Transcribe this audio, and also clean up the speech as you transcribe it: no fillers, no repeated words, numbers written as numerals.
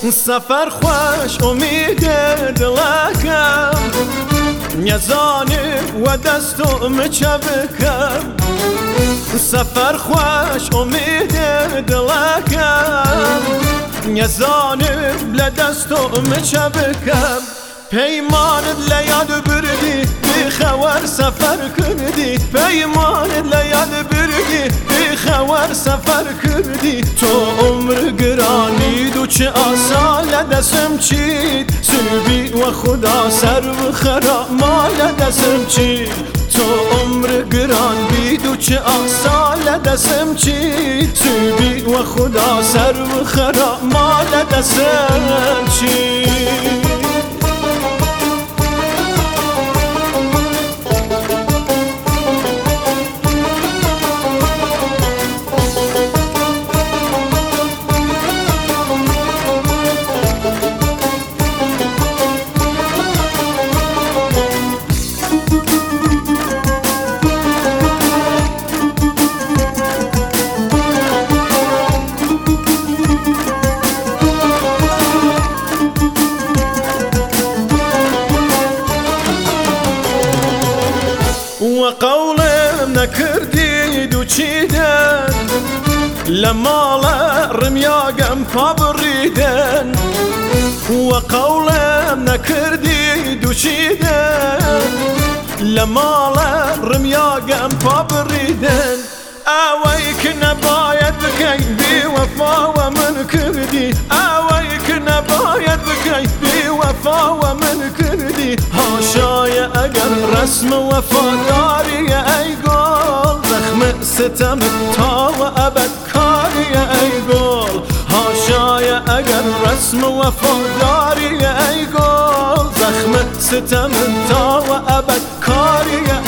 سفر خوش امید دلکم نیزانی و دستم چبکم سفر خوش امید دلکم نیزانی لدستم چبکم پیمانت لیاد بردی بی خوار سفر کردی پیمانت لیاد بردی بی خوار سفر کردی تو عمر گرانی دو چه آسال دستم چید سربی و خدا سر و خرا مال دستم چید تو عمر گران بید و چه آسال دستم چید سربی و خدا سر و خرا مال دستم چید وقولم نكردي دو چيدن لمالا رمياقم فابريدن وقولم نكردي دو چيدن لمالا رمياقم فابريدن اويك نبايد بكي بي وفا ومن كردي اويك نبايد بكي بي وفا ومن كردي هاشاي اگر رسم وفاداري اي قول زخم ستم تا وابد كاري اي قول هاشاي اگر رسم وفاداري اي قول زخم ستم تا وابد كاري